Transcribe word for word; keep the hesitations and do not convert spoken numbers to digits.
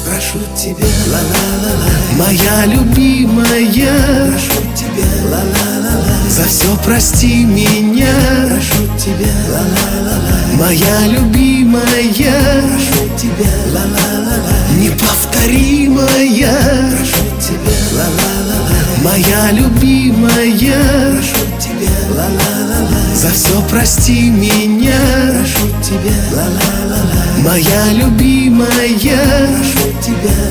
прошу тебя, ла-ла-ла-ла, моя любимая, прошу тебя, ла-ла-ла-ла, за все прости меня, прошу тебя, ла-ла-ла-ла, моя любимая, прошу тебя, ла-ла-ла-ла, неповторимая, прошу тебя, ла-ла-ла-ла, моя любимая, прошу тебя, ла-ла-ла-ла, за все прости меня, прошу тебя, ла-ла-ла-ла, моя любимая, прошу тебя,